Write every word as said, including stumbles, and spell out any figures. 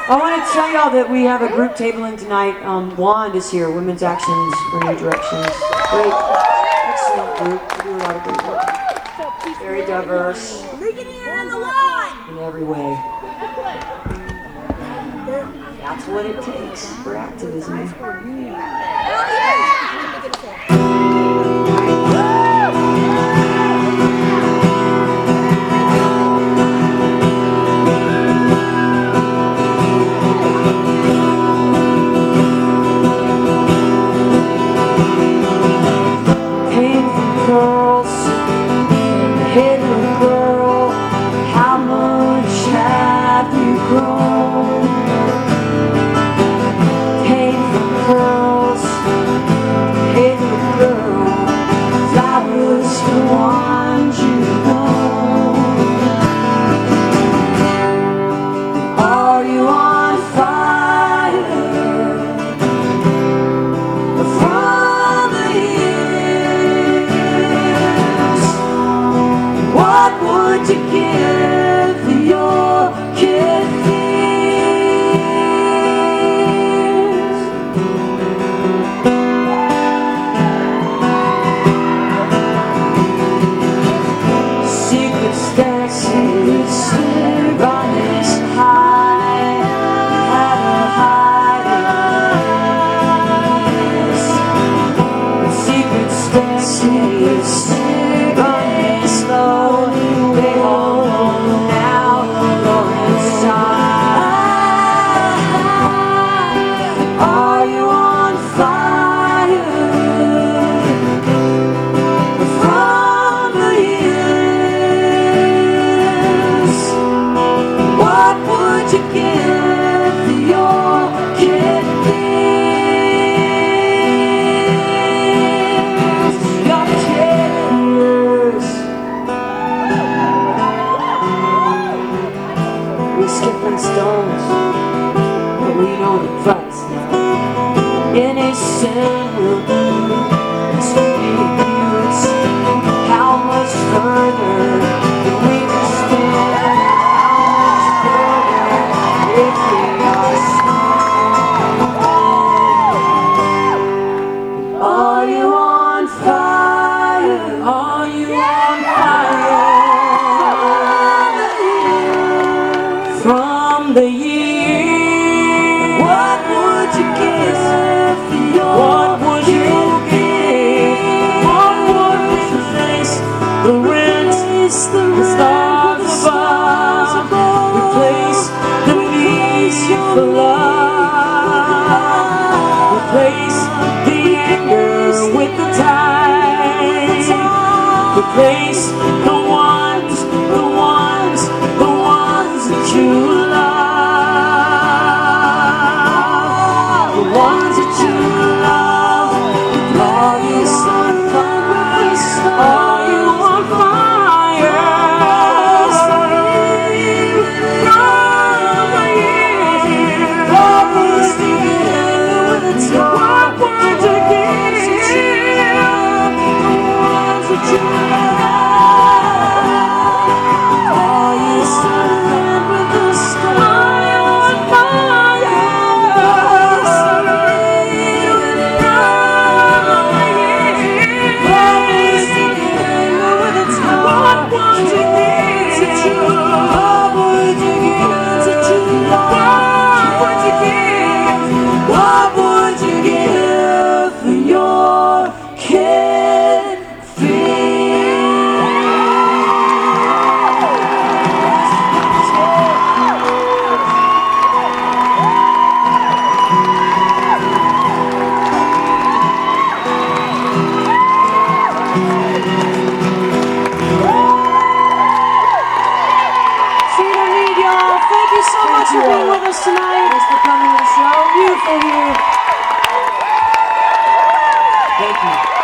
I want to tell y'all that we have a group tabling tonight. Um, Wand is here, Women's Actions for New Directions. Great, excellent group. We do a lot of good work. Very diverse in every way. That's what it takes for activism. To give for your kid fears. Secret stacks is on this high, had a hide. Secret stacks is on this low. Skipping stones, but we know the price now. Any sin will do to make you see how much further that we can stand, how much further if we are strong. Are you on fire? Are you on fire? From the years, what would you give for your What would you give? What would replace the rent, the stars above, replace the need for love, replace the anger with the tide, replace the ones, the ones, the ones that you Thank you for being with us tonight. Thanks for coming to the show. Beautiful here. Thank you.